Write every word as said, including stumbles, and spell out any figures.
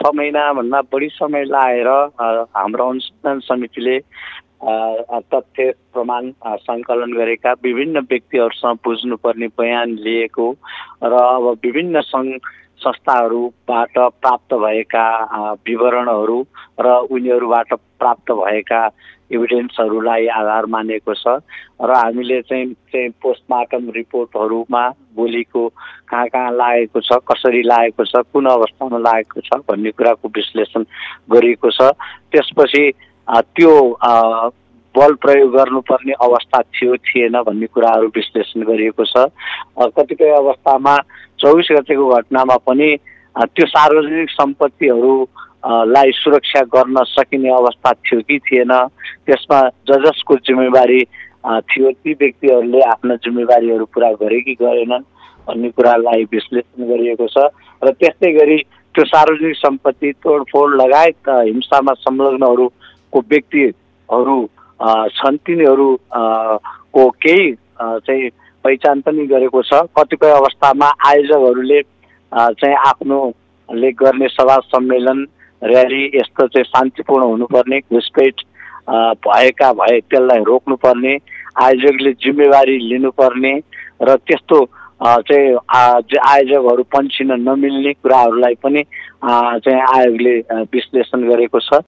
छ महिनाभन्दा बढी समय लाएर हाम्रो अनुसन्धान समितिले तथ्य प्रमाण सङ्कलन गरेका विभिन्न व्यक्तिहरूसँग बुझ्नुपर्ने बयान लिएको र अब विभिन्न सङ्घ संस्थाहरूबाट प्राप्त भएका विवरणहरू र उनीहरूबाट प्राप्त भएका एभिडेन्सहरूलाई आधार मानेको छ र हामीले चाहिँ चाहिँ पोस्टमार्टम रिपोर्टहरूमा गोलीको कहाँ कहाँ लागेको छ, कसरी लागेको छ, कुन अवस्थामा लागेको छ भन्ने कुराको विश्लेषण गरिएको छ। त्यसपछि त्यो बल प्रयोग गर्नुपर्ने अवस्था थियो थिएन भन्ने कुराहरू विश्लेषण गरिएको छ। कतिपय अवस्थामा चौबिस गतेको घटनामा पनि त्यो सार्वजनिक सम्पत्तिहरू लाई सुरक्षा गर्न सकिने अवस्था थियो कि थिएन, त्यसमा ज जसको जिम्मेवारी थियो ती व्यक्तिहरूले आफ्ना जिम्मेवारीहरू पुरा गरे कि गरेनन् भन्ने कुरालाई विश्लेषण गरिएको छ र त्यस्तै गरी त्यो सार्वजनिक सम्पत्ति तोडफोड लगायत हिंसामा संलग्नहरूको व्यक्तिहरू छन् तिनीहरू को केही चाहिँ पहिचान पनि गरेको छ। कतिपय अवस्थामा आयोजकहरूले चाहिँ आफ्नोले गर्ने सभा सम्मेलन र्याली यस्तो चाहिँ शान्तिपूर्ण हुनुपर्ने, घुसपेट भएका भए त्यसलाई रोक्नुपर्ने, आयोजकले जिम्मेवारी लिनुपर्ने र त्यस्तो चाहिँ आयोजकहरू पन्छिन नमिल्ने कुराहरूलाई पनि चाहिँ आयोगले विश्लेषण गरेको छ।